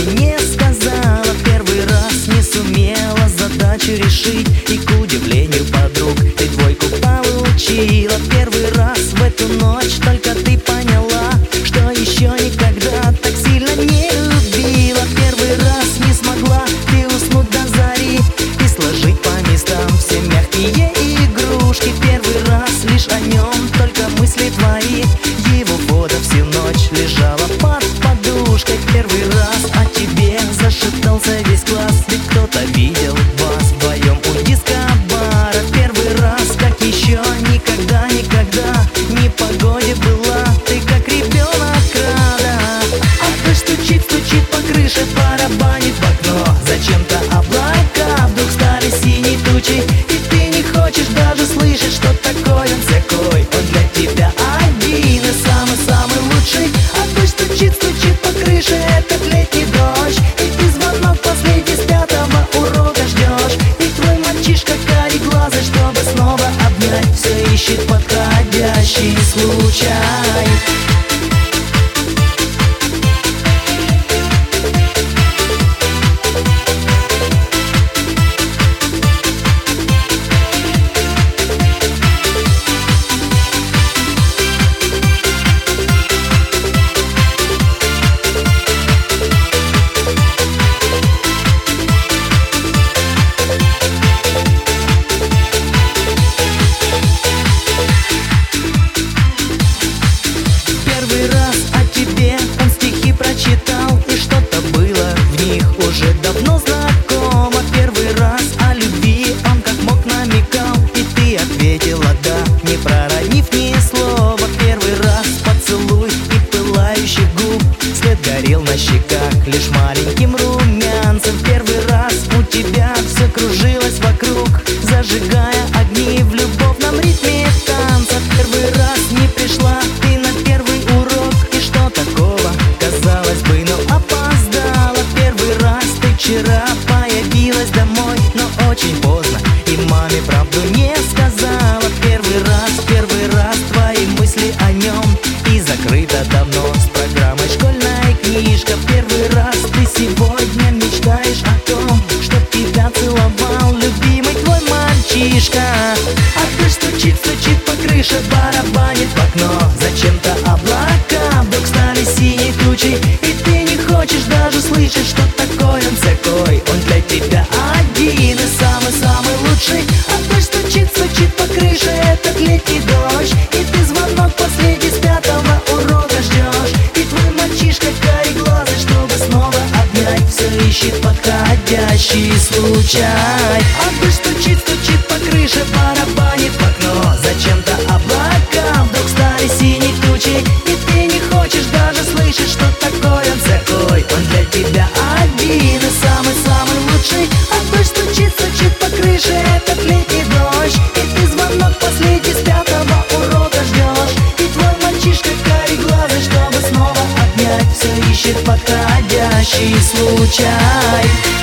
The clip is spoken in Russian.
не сказала, первый раз не сумела задачу решить. И к удивлению подруг ты двойку получила. Первый раз в эту ночь только ты поняла, что еще никогда так сильно не любила. Первый раз не смогла ты уснуть до зари и сложить по местам все мягкие игрушки. Первый раз лишь о нем только мысли твои, его фото всю ночь лежала под подушкой. Первый раз о тебе зашептался весь класс, ведь кто-то видел вас вдвоем у диско-бара. Первый раз, как еще никогда не погоде была, ты как ребенок рада. А дождь стучит по крыше, барабанит в окно. Зачем-то облака вдруг стали синей тучей, и ты не хочешь даже слышать, что такой он всякой. Он для тебя один и самый-самый лучший. А дождь стучит по крыше, этот летний дождь, и ты звонок последний с 5-го урока ждешь. И твой мальчишка карий глаза, чтобы снова обнять, все ищет подходящий случай. Прочитал, и что-то было в них уже давно знакомо. Первый раз о любви он как мог намекал, и ты ответила да, не проронив ни слова. Первый раз поцелуй и пылающих губ, свет горел на щеках лишь маленьким румянцем. Первый раз у тебя все кружилось вокруг, зажигая огни в любовном ритме танца. Первый раз не пришла ты на первый урок, и что такого, казалось бы, но опоздала. Первый раз ты вчера появилась домой, но очень поздно, и маме правду не сказала. Первый раз твои мысли о нем, и закрыта давно с программой школьная книжка. Первый раз ты сегодня мечтаешь о том, чтоб тебя целовал любимый твой мальчишка. А дождь стучит по крыше, барабанит в окно. Зачем-то облака вдруг стали синей тучей, и ты не хочешь даже слышать, что такой он всякой. Он для тебя один и самый-самый лучший. А дождь стучит по крыше, этот летний дождь, и ты звонок последний с 5-го урока ждешь. И твой мальчишка карий глаза, чтобы снова обнять, все ищет подходящий случай. А дождь стучит по крыше, барабанит в окно. Зачем-то облака вдруг стали синей тучей, и ты не хочешь даже слышать, что такой он всякой. Он для тебя один и самый-самый лучший. А дождь стучит по крыше, этот летний дождь, и ты звонок последний с 5-го урока ждешь. И твой мальчишка карий глаза, чтобы снова обнять, все ищет подходящий случай.